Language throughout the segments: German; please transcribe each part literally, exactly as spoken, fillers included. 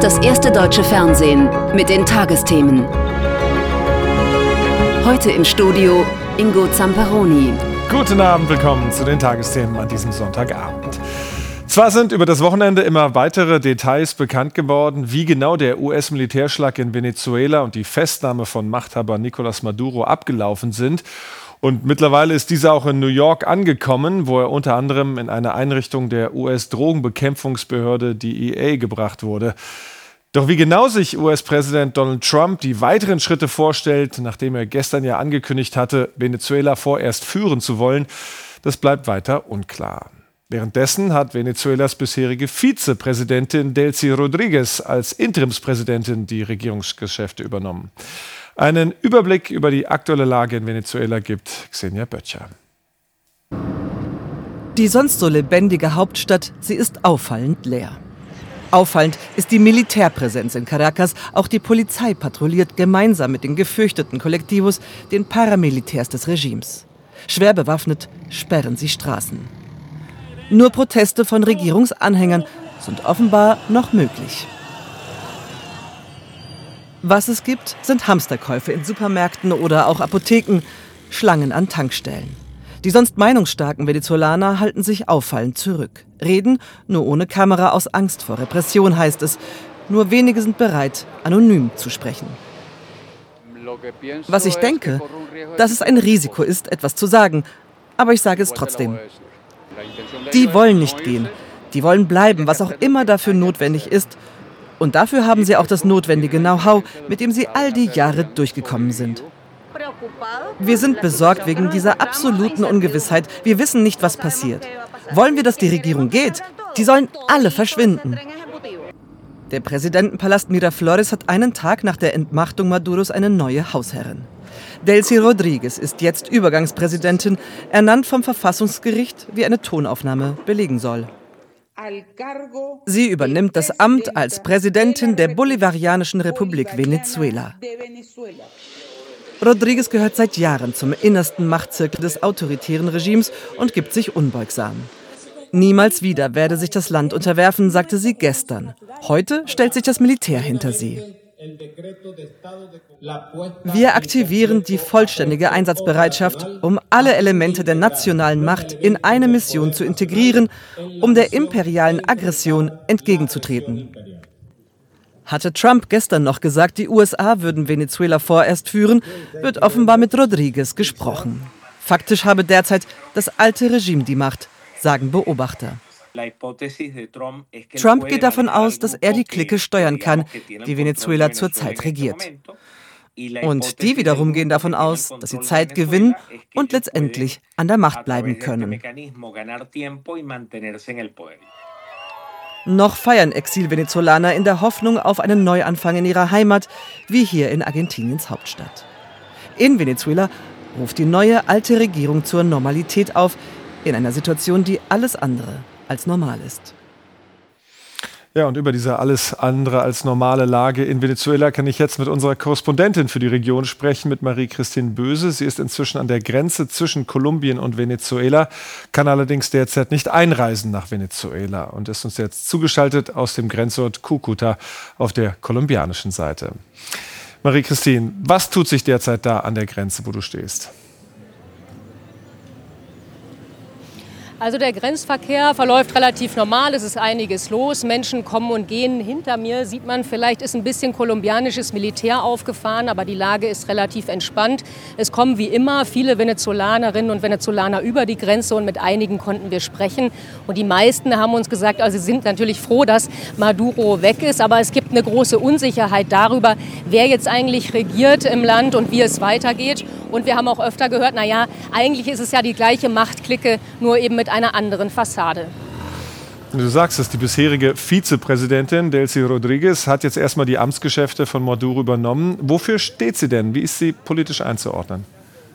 ist das erste deutsche Fernsehen mit den Tagesthemen. Heute im Studio Ingo Zamperoni. Guten Abend, willkommen zu den Tagesthemen an diesem Sonntagabend. Zwar sind über das Wochenende immer weitere Details bekannt geworden, wie genau der U S-Militärschlag in Venezuela und die Festnahme von Machthaber Nicolás Maduro abgelaufen sind. Und mittlerweile ist dieser auch in New York angekommen, wo er unter anderem in eine Einrichtung der U S-Drogenbekämpfungsbehörde, die E A, gebracht wurde. Doch wie genau sich U S-Präsident Donald Trump die weiteren Schritte vorstellt, nachdem er gestern ja angekündigt hatte, Venezuela vorerst führen zu wollen, das bleibt weiter unklar. Währenddessen hat Venezuelas bisherige Vizepräsidentin Delcy Rodríguez als Interimspräsidentin die Regierungsgeschäfte übernommen. Einen Überblick über die aktuelle Lage in Venezuela gibt Xenia Böttcher. Die sonst so lebendige Hauptstadt, sie ist auffallend leer. Auffallend ist die Militärpräsenz in Caracas. Auch die Polizei patrouilliert gemeinsam mit den gefürchteten Kollektivos, den Paramilitärs des Regimes. Schwer bewaffnet sperren sie Straßen. Nur Proteste von Regierungsanhängern sind offenbar noch möglich. Was es gibt, sind Hamsterkäufe in Supermärkten oder auch Apotheken, Schlangen an Tankstellen. Die sonst meinungsstarken Venezolaner halten sich auffallend zurück. Reden nur ohne Kamera aus Angst vor Repression, heißt es. Nur wenige sind bereit, anonym zu sprechen. Was ich denke, dass es ein Risiko ist, etwas zu sagen. Aber ich sage es trotzdem. Die wollen nicht gehen. Die wollen bleiben, was auch immer dafür notwendig ist. Und dafür haben sie auch das notwendige Know-how, mit dem sie all die Jahre durchgekommen sind. Wir sind besorgt wegen dieser absoluten Ungewissheit. Wir wissen nicht, was passiert. Wollen wir, dass die Regierung geht? Die sollen alle verschwinden. Der Präsidentenpalast Miraflores hat einen Tag nach der Entmachtung Maduros eine neue Hausherrin. Delcy Rodríguez ist jetzt Übergangspräsidentin, ernannt vom Verfassungsgericht, wie eine Tonaufnahme belegen soll. Sie übernimmt das Amt als Präsidentin der Bolivarianischen Republik Venezuela. Rodríguez gehört seit Jahren zum innersten Machtzirkel des autoritären Regimes und gibt sich unbeugsam. Niemals wieder werde sich das Land unterwerfen, sagte sie gestern. Heute stellt sich das Militär hinter sie. Wir aktivieren die vollständige Einsatzbereitschaft, um alle Elemente der nationalen Macht in eine Mission zu integrieren, um der imperialen Aggression entgegenzutreten. Hatte Trump gestern noch gesagt, die U S A würden Venezuela vorerst führen, wird offenbar mit Rodríguez gesprochen. Faktisch habe derzeit das alte Regime die Macht, sagen Beobachter. Trump geht davon aus, dass er die Clique steuern kann, die Venezuela zurzeit regiert. Und die wiederum gehen davon aus, dass sie Zeit gewinnen und letztendlich an der Macht bleiben können. Noch feiern Exil-Venezolaner in der Hoffnung auf einen Neuanfang in ihrer Heimat, wie hier in Argentiniens Hauptstadt. In Venezuela ruft die neue alte Regierung zur Normalität auf, in einer Situation, die alles andere als normal ist. Ja, und über diese alles andere als normale Lage in Venezuela kann ich jetzt mit unserer Korrespondentin für die Region sprechen, mit Marie-Christine Böse. Sie ist inzwischen an der Grenze zwischen Kolumbien und Venezuela, kann allerdings derzeit nicht einreisen nach Venezuela und ist uns jetzt zugeschaltet aus dem Grenzort Cúcuta auf der kolumbianischen Seite. Marie-Christine, was tut sich derzeit da an der Grenze, wo du stehst? Also der Grenzverkehr verläuft relativ normal, es ist einiges los, Menschen kommen und gehen. Hinter mir sieht man, vielleicht ist ein bisschen kolumbianisches Militär aufgefahren, aber die Lage ist relativ entspannt. Es kommen wie immer viele Venezolanerinnen und Venezolaner über die Grenze und mit einigen konnten wir sprechen. Und die meisten haben uns gesagt, also sie sind natürlich froh, dass Maduro weg ist, aber es gibt eine große Unsicherheit darüber, wer jetzt eigentlich regiert im Land und wie es weitergeht. Und wir haben auch öfter gehört, naja, eigentlich ist es ja die gleiche Machtklicke, nur eben mit einer anderen Fassade. Du sagst es, die bisherige Vizepräsidentin Delcy Rodríguez hat jetzt erstmal die Amtsgeschäfte von Maduro übernommen. Wofür steht sie denn? Wie ist sie politisch einzuordnen?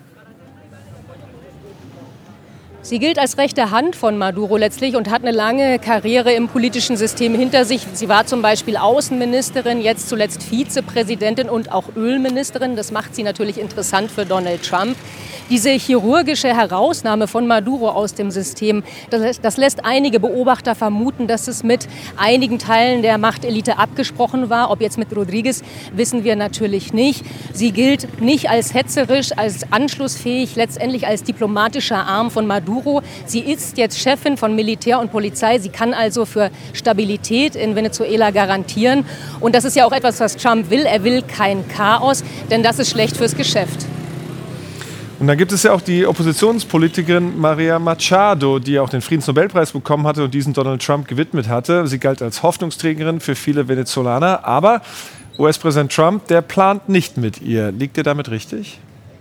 Sie gilt als rechte Hand von Maduro letztlich und hat eine lange Karriere im politischen System hinter sich. Sie war zum Beispiel Außenministerin, jetzt zuletzt Vizepräsidentin und auch Ölministerin. Das macht sie natürlich interessant für Donald Trump. Diese chirurgische Herausnahme von Maduro aus dem System, das, das lässt einige Beobachter vermuten, dass es mit einigen Teilen der Machtelite abgesprochen war. Ob jetzt mit Rodriguez, wissen wir natürlich nicht. Sie gilt nicht als hetzerisch, als anschlussfähig, letztendlich als diplomatischer Arm von Maduro. Sie ist jetzt Chefin von Militär und Polizei. Sie kann also für Stabilität in Venezuela garantieren. Und das ist ja auch etwas, was Trump will. Er will kein Chaos, denn das ist schlecht fürs Geschäft. Und dann gibt es ja auch die Oppositionspolitikerin Maria Machado, die auch den Friedensnobelpreis bekommen hatte und diesen Donald Trump gewidmet hatte. Sie galt als Hoffnungsträgerin für viele Venezolaner. Aber U S-Präsident Trump, der plant nicht mit ihr. Liegt ihr damit richtig?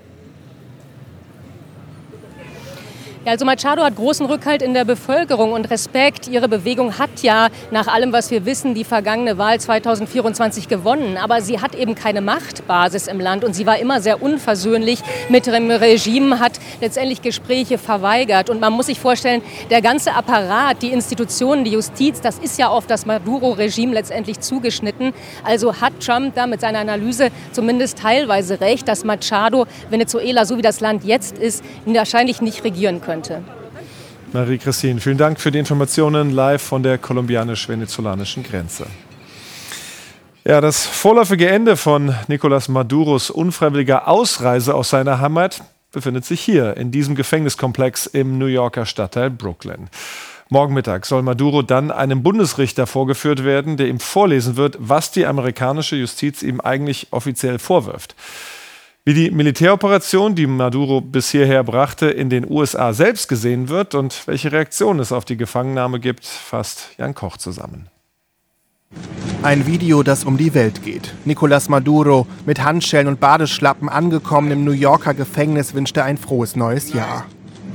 Ja, also Machado hat großen Rückhalt in der Bevölkerung und Respekt. Ihre Bewegung hat ja, nach allem, was wir wissen, die vergangene Wahl zweitausendvierundzwanzig gewonnen. Aber sie hat eben keine Machtbasis im Land und sie war immer sehr unversöhnlich mit dem Regime, hat letztendlich Gespräche verweigert. Und man muss sich vorstellen, der ganze Apparat, die Institutionen, die Justiz, das ist ja auf das Maduro-Regime letztendlich zugeschnitten. Also hat Trump da mit seiner Analyse zumindest teilweise recht, dass Machado Venezuela, so wie das Land jetzt ist, wahrscheinlich nicht regieren könnte. Marie-Christine, vielen Dank für die Informationen live von der kolumbianisch-venezolanischen Grenze. Ja, das vorläufige Ende von Nicolás Maduros unfreiwilliger Ausreise aus seiner Heimat befindet sich hier in diesem Gefängniskomplex im New Yorker Stadtteil Brooklyn. Morgen Mittag soll Maduro dann einem Bundesrichter vorgeführt werden, der ihm vorlesen wird, was die amerikanische Justiz ihm eigentlich offiziell vorwirft. Wie die Militäroperation, die Maduro bis hierher brachte, in den U S A selbst gesehen wird und welche Reaktion es auf die Gefangennahme gibt, fasst Jan Koch zusammen. Ein Video, das um die Welt geht. Nicolás Maduro, mit Handschellen und Badeschlappen angekommen im New Yorker Gefängnis, wünschte ein frohes neues Jahr.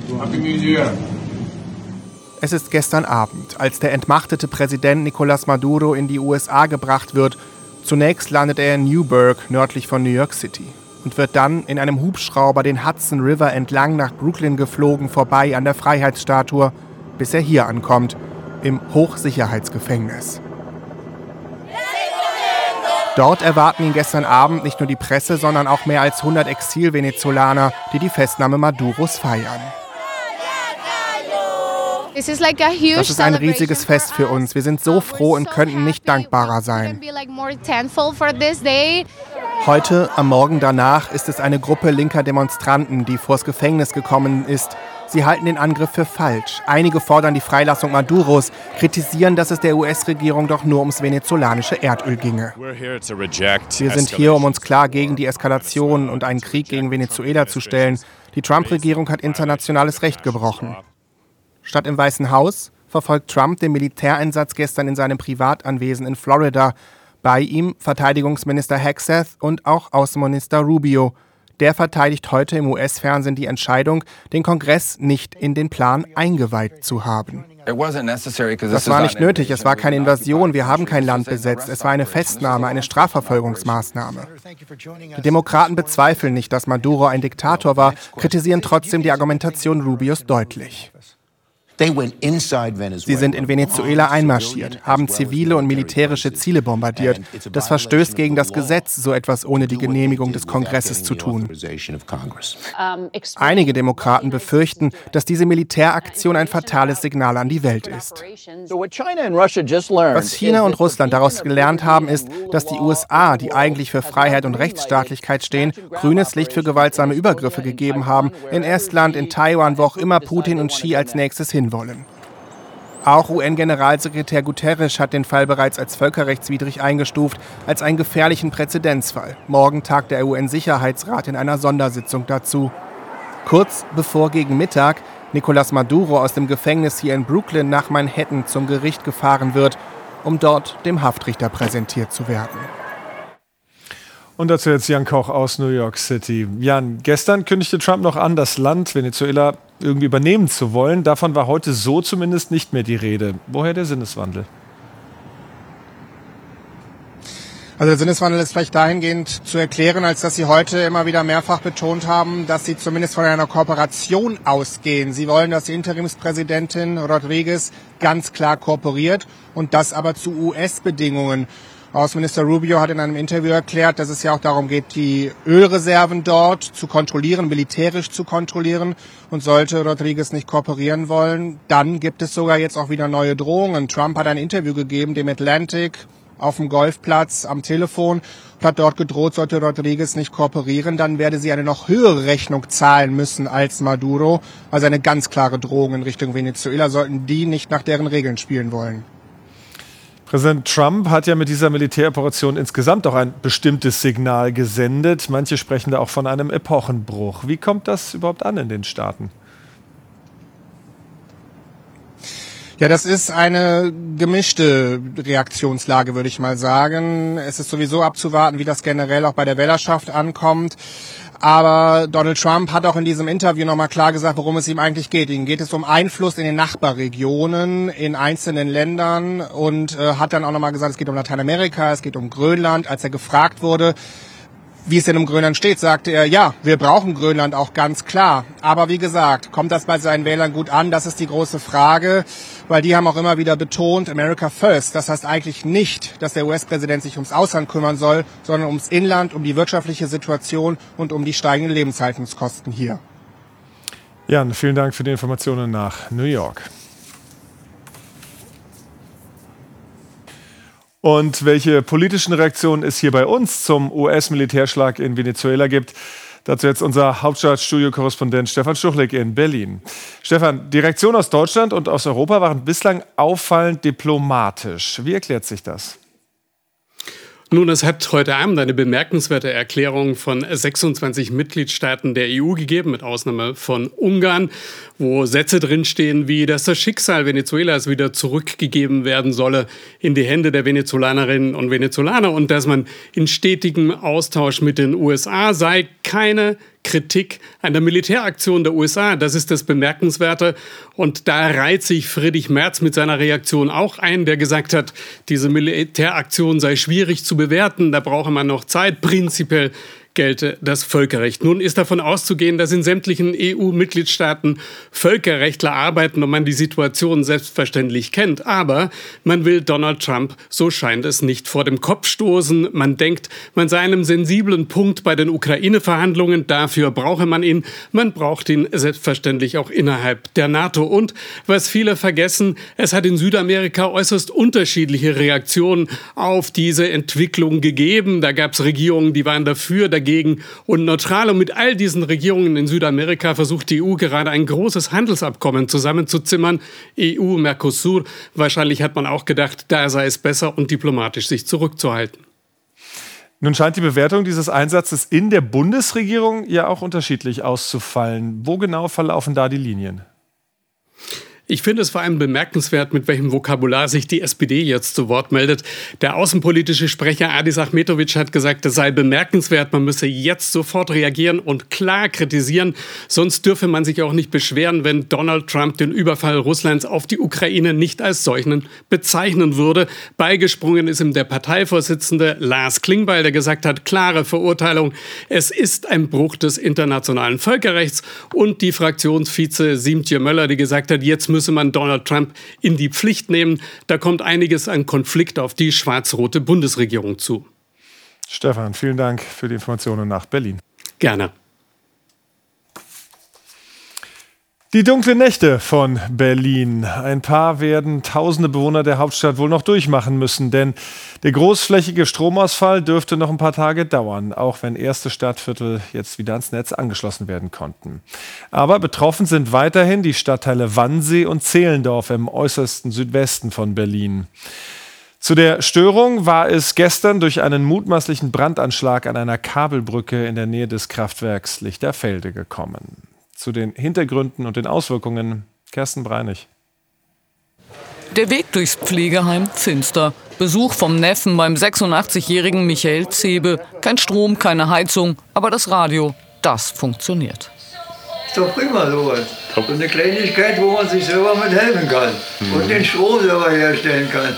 Es ist gestern Abend, als der entmachtete Präsident Nicolás Maduro in die U S A gebracht wird. Zunächst landet er in Newburgh, nördlich von New York City, und wird dann in einem Hubschrauber den Hudson River entlang nach Brooklyn geflogen, vorbei an der Freiheitsstatue, bis er hier ankommt, im Hochsicherheitsgefängnis. Dort erwarten ihn gestern Abend nicht nur die Presse, sondern auch mehr als hundert Exil-Venezolaner, die die Festnahme Maduros feiern. Das ist ein riesiges Fest für uns. Wir sind so froh und könnten nicht dankbarer sein. Heute, am Morgen danach, ist es eine Gruppe linker Demonstranten, die vors Gefängnis gekommen ist. Sie halten den Angriff für falsch. Einige fordern die Freilassung Maduros, kritisieren, dass es der U S-Regierung doch nur ums venezolanische Erdöl ginge. Wir sind hier, um uns klar gegen die Eskalation und einen Krieg gegen Venezuela zu stellen. Die Trump-Regierung hat internationales Recht gebrochen. Statt im Weißen Haus verfolgt Trump den Militäreinsatz gestern in seinem Privatanwesen in Florida. Bei ihm Verteidigungsminister Hegseth und auch Außenminister Rubio. Der verteidigt heute im U S-Fernsehen die Entscheidung, den Kongress nicht in den Plan eingeweiht zu haben. Das war nicht nötig, es war keine Invasion, wir haben kein Land besetzt, es war eine Festnahme, eine Strafverfolgungsmaßnahme. Die Demokraten bezweifeln nicht, dass Maduro ein Diktator war, kritisieren trotzdem die Argumentation Rubios deutlich. Sie sind in Venezuela einmarschiert, haben zivile und militärische Ziele bombardiert. Das verstößt gegen das Gesetz, so etwas ohne die Genehmigung des Kongresses zu tun. Einige Demokraten befürchten, dass diese Militäraktion ein fatales Signal an die Welt ist. Was China und Russland daraus gelernt haben, ist, dass die U S A, die eigentlich für Freiheit und Rechtsstaatlichkeit stehen, grünes Licht für gewaltsame Übergriffe gegeben haben, in Estland, in Taiwan, wo auch immer Putin und Xi als nächstes hin wollen. Auch U N-Generalsekretär Guterres hat den Fall bereits als völkerrechtswidrig eingestuft, als einen gefährlichen Präzedenzfall. Morgen tagt der U N-Sicherheitsrat in einer Sondersitzung dazu. Kurz bevor gegen Mittag Nicolás Maduro aus dem Gefängnis hier in Brooklyn nach Manhattan zum Gericht gefahren wird, um dort dem Haftrichter präsentiert zu werden. Und dazu jetzt Jan Koch aus New York City. Jan, gestern kündigte Trump noch an, das Land Venezuela irgendwie übernehmen zu wollen. Davon war heute so zumindest nicht mehr die Rede. Woher der Sinneswandel? Also der Sinneswandel ist vielleicht dahingehend zu erklären, als dass Sie heute immer wieder mehrfach betont haben, dass Sie zumindest von einer Kooperation ausgehen. Sie wollen, dass die Interimspräsidentin Rodriguez ganz klar kooperiert und das aber zu U S-Bedingungen. Außenminister Rubio hat in einem Interview erklärt, dass es ja auch darum geht, die Ölreserven dort zu kontrollieren, militärisch zu kontrollieren. Und sollte Rodriguez nicht kooperieren wollen, dann gibt es sogar jetzt auch wieder neue Drohungen. Trump hat ein Interview gegeben, dem Atlantic, auf dem Golfplatz am Telefon, und hat dort gedroht, sollte Rodriguez nicht kooperieren, dann werde sie eine noch höhere Rechnung zahlen müssen als Maduro. Also eine ganz klare Drohung in Richtung Venezuela, sollten die nicht nach deren Regeln spielen wollen. Präsident Trump hat ja mit dieser Militäroperation insgesamt auch ein bestimmtes Signal gesendet. Manche sprechen da auch von einem Epochenbruch. Wie kommt das überhaupt an in den Staaten? Ja, das ist eine gemischte Reaktionslage, würde ich mal sagen. Es ist sowieso abzuwarten, wie das generell auch bei der Wählerschaft ankommt. Aber Donald Trump hat auch in diesem Interview nochmal klar gesagt, worum es ihm eigentlich geht. Ihm geht es um Einfluss in den Nachbarregionen, in einzelnen Ländern und äh, hat dann auch nochmal gesagt, es geht um Lateinamerika, es geht um Grönland. Als er gefragt wurde, wie es denn um Grönland steht, sagte er, ja, wir brauchen Grönland auch ganz klar. Aber wie gesagt, kommt das bei seinen Wählern gut an? Das ist die große Frage, weil die haben auch immer wieder betont, America first. Das heißt eigentlich nicht, dass der U S-Präsident sich ums Ausland kümmern soll, sondern ums Inland, um die wirtschaftliche Situation und um die steigenden Lebenshaltungskosten hier. Jan, vielen Dank für die Informationen nach New York. Und welche politischen Reaktionen es hier bei uns zum U S-Militärschlag in Venezuela gibt, dazu jetzt unser Hauptstadtstudio-Korrespondent Stefan Schuchlik in Berlin. Stefan, die Reaktionen aus Deutschland und aus Europa waren bislang auffallend diplomatisch. Wie erklärt sich das? Nun, es hat heute Abend eine bemerkenswerte Erklärung von sechsundzwanzig Mitgliedstaaten der E U gegeben, mit Ausnahme von Ungarn, wo Sätze drinstehen wie, dass das Schicksal Venezuelas wieder zurückgegeben werden solle in die Hände der Venezolanerinnen und Venezolaner und dass man in stetigem Austausch mit den U S A sei. Keine Kritik an der Militäraktion der U S A, das ist das Bemerkenswerte. Und da reiht sich Friedrich Merz mit seiner Reaktion auch ein, der gesagt hat, diese Militäraktion sei schwierig zu bewerten, da brauche man noch Zeit. Prinzipiell gelte das Völkerrecht. Nun ist davon auszugehen, dass in sämtlichen E U-Mitgliedstaaten Völkerrechtler arbeiten und man die Situation selbstverständlich kennt. Aber man will Donald Trump, so scheint es, nicht vor dem Kopf stoßen. Man denkt, man sei einem sensiblen Punkt bei den Ukraine-Verhandlungen. Dafür brauche man ihn. Man braucht ihn selbstverständlich auch innerhalb der NATO. Und was viele vergessen, es hat in Südamerika äußerst unterschiedliche Reaktionen auf diese Entwicklung gegeben. Da gab es Regierungen, die waren dafür, dagegen und neutral. Und mit all diesen Regierungen in Südamerika versucht die E U gerade ein großes Handelsabkommen zusammenzuzimmern. E U, Mercosur. Wahrscheinlich hat man auch gedacht, da sei es besser und diplomatisch sich zurückzuhalten. Nun scheint die Bewertung dieses Einsatzes in der Bundesregierung ja auch unterschiedlich auszufallen. Wo genau verlaufen da die Linien? Ich finde es vor allem bemerkenswert, mit welchem Vokabular sich die S P D jetzt zu Wort meldet. Der außenpolitische Sprecher Adis Achmetovic hat gesagt, es sei bemerkenswert, man müsse jetzt sofort reagieren und klar kritisieren. Sonst dürfe man sich auch nicht beschweren, wenn Donald Trump den Überfall Russlands auf die Ukraine nicht als solchen bezeichnen würde. Beigesprungen ist ihm der Parteivorsitzende Lars Klingbeil, der gesagt hat, klare Verurteilung. Es ist ein Bruch des internationalen Völkerrechts. Und die Fraktionsvize Siemtje Möller, die gesagt hat, jetzt müsse man Donald Trump in die Pflicht nehmen. Da kommt einiges an Konflikt auf die schwarz-rote Bundesregierung zu. Stefan, vielen Dank für die Informationen nach Berlin. Gerne. Die dunklen Nächte von Berlin. Ein paar werden tausende Bewohner der Hauptstadt wohl noch durchmachen müssen, denn der großflächige Stromausfall dürfte noch ein paar Tage dauern, auch wenn erste Stadtviertel jetzt wieder ans Netz angeschlossen werden konnten. Aber betroffen sind weiterhin die Stadtteile Wannsee und Zehlendorf im äußersten Südwesten von Berlin. Zu der Störung war es gestern durch einen mutmaßlichen Brandanschlag an einer Kabelbrücke in der Nähe des Kraftwerks Lichterfelde gekommen. Zu den Hintergründen und den Auswirkungen Kerstin Breinig. Der Weg durchs Pflegeheim finster. Besuch vom Neffen beim sechsundachtzigjährigen Michael Zebe. Kein Strom, keine Heizung, aber das Radio, das funktioniert. Ist doch prima sowas. So eine Kleinigkeit, wo man sich selber mit helfen kann. Mhm. Und den Strom selber herstellen kann.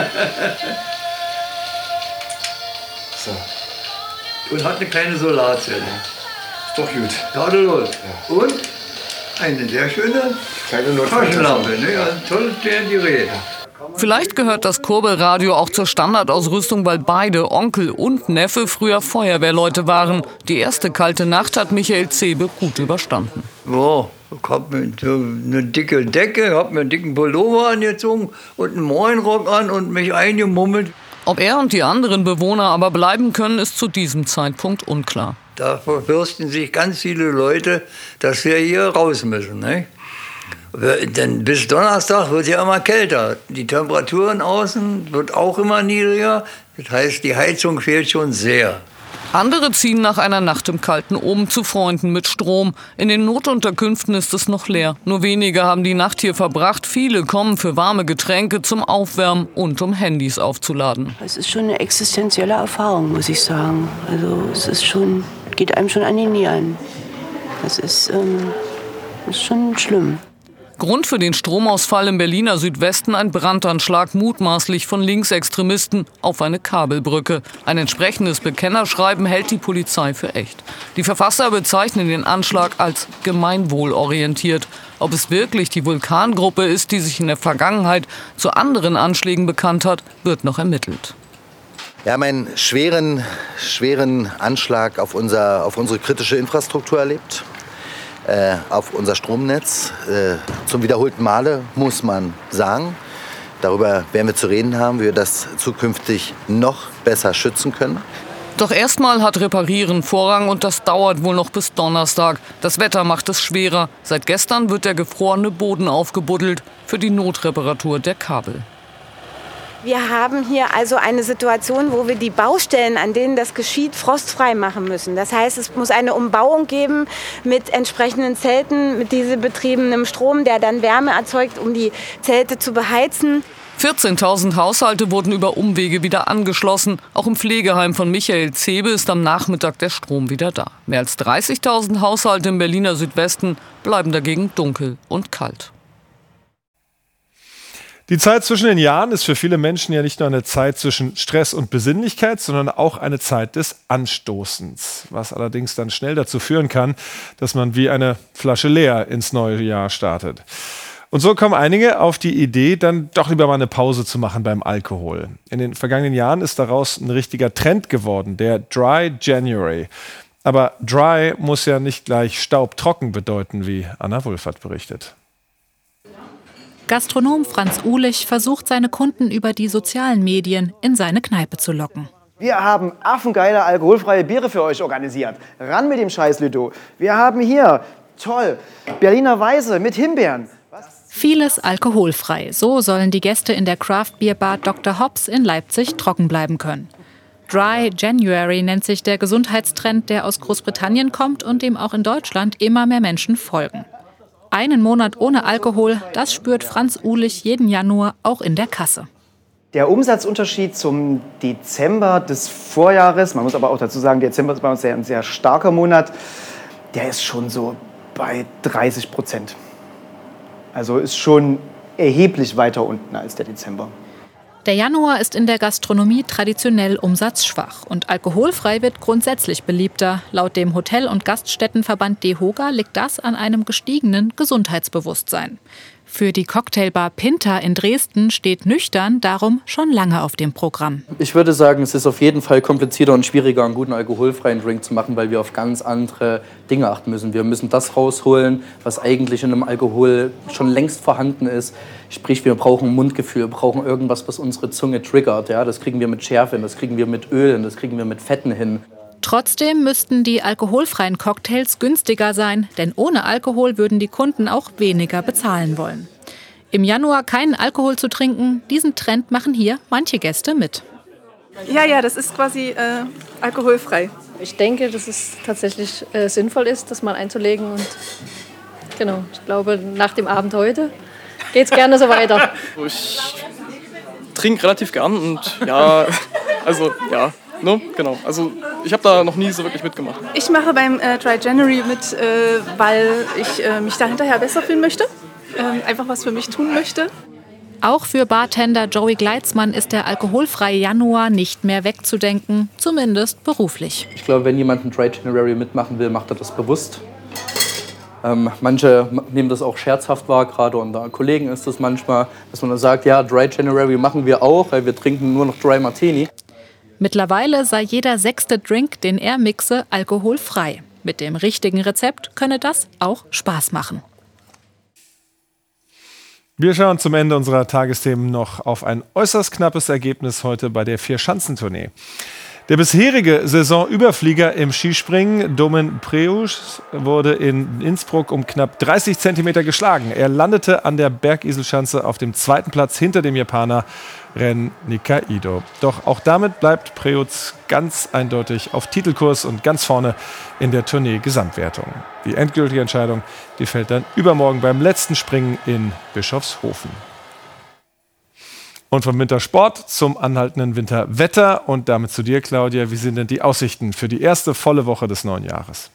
So. Und hat eine kleine Solarzelle. Ist doch gut. Tadellos. Ja. Und eine sehr schöne kleine Taschenlampe. Ne? Ja, ein tolles kleines Gerät. Vielleicht gehört das Kurbelradio auch zur Standardausrüstung, weil beide, Onkel und Neffe, früher Feuerwehrleute waren. Die erste kalte Nacht hat Michael Zebe gut überstanden. Ja, ich hab mir so eine dicke Decke, hab mir einen dicken Pullover angezogen und einen Moinrock an und mich eingemummelt. Ob er und die anderen Bewohner aber bleiben können, ist zu diesem Zeitpunkt unklar. Da verfürchten sich ganz viele Leute, dass wir hier raus müssen. Ne? Denn bis Donnerstag wird ja immer kälter. Die Temperaturen außen wird auch immer niedriger. Das heißt, die Heizung fehlt schon sehr. Andere ziehen nach einer Nacht im Kalten oben zu Freunden mit Strom. In den Notunterkünften ist es noch leer. Nur wenige haben die Nacht hier verbracht. Viele kommen für warme Getränke zum Aufwärmen und um Handys aufzuladen. Es ist schon eine existenzielle Erfahrung, muss ich sagen. Also es ist schon, geht einem schon an die Nieren. Das ist, ähm, ist schon schlimm. Grund für den Stromausfall im Berliner Südwesten ein Brandanschlag, mutmaßlich von Linksextremisten, auf eine Kabelbrücke. Ein entsprechendes Bekennerschreiben hält die Polizei für echt. Die Verfasser bezeichnen den Anschlag als gemeinwohlorientiert. Ob es wirklich die Vulkangruppe ist, die sich in der Vergangenheit zu anderen Anschlägen bekannt hat, wird noch ermittelt. Wir haben einen schweren, schweren Anschlag auf, unser, auf unsere kritische Infrastruktur erlebt. Äh, auf unser Stromnetz. Äh, zum wiederholten Male, muss man sagen. Darüber werden wir zu reden haben, wie wir das zukünftig noch besser schützen können. Doch erstmal hat Reparieren Vorrang und das dauert wohl noch bis Donnerstag. Das Wetter macht es schwerer. Seit gestern wird der gefrorene Boden aufgebuddelt für die Notreparatur der Kabel. Wir haben hier also eine Situation, wo wir die Baustellen, an denen das geschieht, frostfrei machen müssen. Das heißt, es muss eine Umbauung geben mit entsprechenden Zelten, mit dieselbetriebenem Strom, der dann Wärme erzeugt, um die Zelte zu beheizen. vierzehntausend Haushalte wurden über Umwege wieder angeschlossen. Auch im Pflegeheim von Michael Zebe ist am Nachmittag der Strom wieder da. Mehr als dreißigtausend Haushalte im Berliner Südwesten bleiben dagegen dunkel und kalt. Die Zeit zwischen den Jahren ist für viele Menschen ja nicht nur eine Zeit zwischen Stress und Besinnlichkeit, sondern auch eine Zeit des Anstoßens, was allerdings dann schnell dazu führen kann, dass man wie eine Flasche leer ins neue Jahr startet. Und so kommen einige auf die Idee, dann doch lieber mal eine Pause zu machen beim Alkohol. In den vergangenen Jahren ist daraus ein richtiger Trend geworden, der Dry January. Aber dry muss ja nicht gleich staubtrocken bedeuten, wie Anna Wulfert berichtet. Gastronom Franz Uhlich versucht, seine Kunden über die sozialen Medien in seine Kneipe zu locken. Wir haben affengeile alkoholfreie Biere für euch organisiert. Ran mit dem Scheiß, Ludo. Wir haben hier, toll, Berliner Weiße mit Himbeeren. Was? Vieles alkoholfrei. So sollen die Gäste in der Craft-Bier-Bar Doktor Hobbs in Leipzig trocken bleiben können. Dry January nennt sich der Gesundheitstrend, der aus Großbritannien kommt und dem auch in Deutschland immer mehr Menschen folgen. Einen Monat ohne Alkohol, das spürt Franz Uhlich jeden Januar auch in der Kasse. Der Umsatzunterschied zum Dezember des Vorjahres, man muss aber auch dazu sagen, Dezember ist bei uns ein sehr starker Monat, der ist schon so bei dreißig Prozent. Also ist schon erheblich weiter unten als der Dezember. Der Januar ist in der Gastronomie traditionell umsatzschwach und alkoholfrei wird grundsätzlich beliebter. Laut dem Hotel- und Gaststättenverband DEHOGA liegt das an einem gestiegenen Gesundheitsbewusstsein. Für die Cocktailbar Pinta in Dresden steht nüchtern darum schon lange auf dem Programm. Ich würde sagen, es ist auf jeden Fall komplizierter und schwieriger, einen guten alkoholfreien Drink zu machen, weil wir auf ganz andere Dinge achten müssen. Wir müssen das rausholen, was eigentlich in einem Alkohol schon längst vorhanden ist. Sprich, wir brauchen Mundgefühl, wir brauchen irgendwas, was unsere Zunge triggert. Ja, das kriegen wir mit Schärfe hin, das kriegen wir mit Öl hin, das kriegen wir mit Fetten hin. Trotzdem müssten die alkoholfreien Cocktails günstiger sein, denn ohne Alkohol würden die Kunden auch weniger bezahlen wollen. Im Januar keinen Alkohol zu trinken, diesen Trend machen hier manche Gäste mit. Ja, ja, das ist quasi äh, alkoholfrei. Ich denke, dass es tatsächlich äh, sinnvoll ist, das mal einzulegen. Und genau, ich glaube, nach dem Abend heute geht es gerne so weiter. Ich trinke relativ gern und ja, also ja. No, genau. Also ich habe da noch nie so wirklich mitgemacht. Ich mache beim äh, Dry January mit, äh, weil ich äh, mich da hinterher besser fühlen möchte. Ähm, einfach was für mich tun möchte. Auch für Bartender Joey Gleitzmann ist der alkoholfreie Januar nicht mehr wegzudenken, zumindest beruflich. Ich glaube, wenn jemand ein Dry January mitmachen will, macht er das bewusst. Ähm, manche nehmen das auch scherzhaft wahr, gerade unter Kollegen ist das manchmal, dass man dann sagt, ja, Dry January machen wir auch, weil wir trinken nur noch Dry Martini. Mittlerweile sei jeder sechste Drink, den er mixe, alkoholfrei. Mit dem richtigen Rezept könne das auch Spaß machen. Wir schauen zum Ende unserer Tagesthemen noch auf ein äußerst knappes Ergebnis heute bei der Vierschanzentournee. Der bisherige Saisonüberflieger im Skispringen, Domen Preuß, wurde in Innsbruck um knapp dreißig Zentimeter geschlagen. Er landete an der Bergiselschanze auf dem zweiten Platz hinter dem Japaner Ren Nikaido. Doch auch damit bleibt Preuß ganz eindeutig auf Titelkurs und ganz vorne in der Tournee-Gesamtwertung. Die endgültige Entscheidung, die fällt dann übermorgen beim letzten Springen in Bischofshofen. Und vom Wintersport zum anhaltenden Winterwetter und damit zu dir, Claudia. Wie sind denn die Aussichten für die erste volle Woche des neuen Jahres?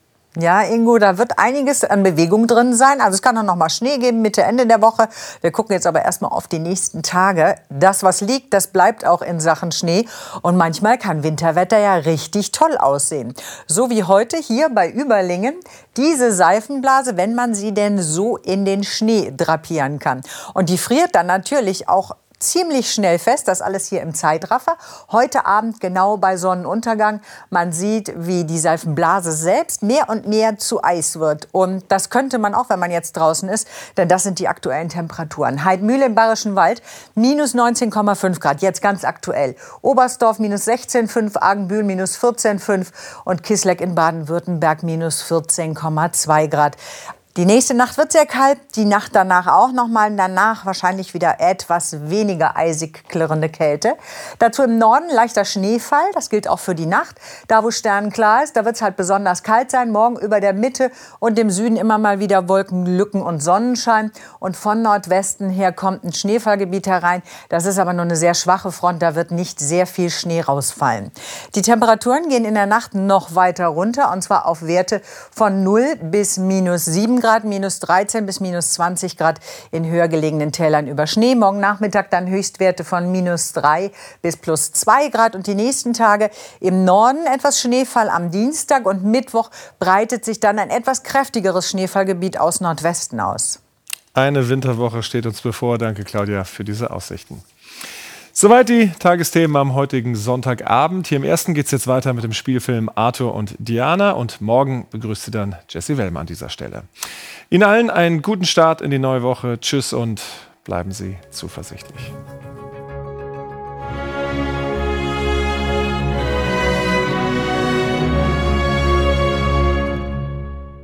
Ja, Ingo, da wird einiges an Bewegung drin sein. Also es kann auch noch mal Schnee geben Mitte, Ende der Woche. Wir gucken jetzt aber erstmal auf die nächsten Tage. Das, was liegt, das bleibt auch in Sachen Schnee. Und manchmal kann Winterwetter ja richtig toll aussehen. So wie heute hier bei Überlingen. Diese Seifenblase, wenn man sie denn so in den Schnee drapieren kann. Und die friert dann natürlich auch ziemlich schnell fest, das alles hier im Zeitraffer. Heute Abend genau bei Sonnenuntergang. Man sieht, wie die Seifenblase selbst mehr und mehr zu Eis wird. Und das könnte man auch, wenn man jetzt draußen ist, denn das sind die aktuellen Temperaturen. Heidmühle im Bayerischen Wald, minus neunzehn Komma fünf Grad, jetzt ganz aktuell. Oberstdorf, minus sechzehn Komma fünf, Argenbühl, minus vierzehn Komma fünf und Kisleck in Baden-Württemberg, minus vierzehn Komma zwei Grad. Die nächste Nacht wird sehr kalt, die Nacht danach auch nochmal, danach wahrscheinlich wieder etwas weniger eisig klirrende Kälte. Dazu im Norden leichter Schneefall, das gilt auch für die Nacht. Da, wo sternenklar ist, da wird es halt besonders kalt sein. Morgen über der Mitte und im Süden immer mal wieder Wolkenlücken und Sonnenschein. Und von Nordwesten her kommt ein Schneefallgebiet herein. Das ist aber nur eine sehr schwache Front, da wird nicht sehr viel Schnee rausfallen. Die Temperaturen gehen in der Nacht noch weiter runter, und zwar auf Werte von null bis minus sieben Grad, minus dreizehn bis minus zwanzig Grad in höher gelegenen Tälern über Schnee. Morgen Nachmittag dann Höchstwerte von minus drei bis plus zwei Grad. Und die nächsten Tage im Norden etwas Schneefall am Dienstag, und Mittwoch breitet sich dann ein etwas kräftigeres Schneefallgebiet aus Nordwesten aus. Eine Winterwoche steht uns bevor. Danke, Claudia, für diese Aussichten. Soweit die Tagesthemen am heutigen Sonntagabend. Hier im Ersten geht es jetzt weiter mit dem Spielfilm Arthur und Diana. Und morgen begrüßt sie dann Jessie Wellmer an dieser Stelle. Ihnen allen einen guten Start in die neue Woche. Tschüss und bleiben Sie zuversichtlich.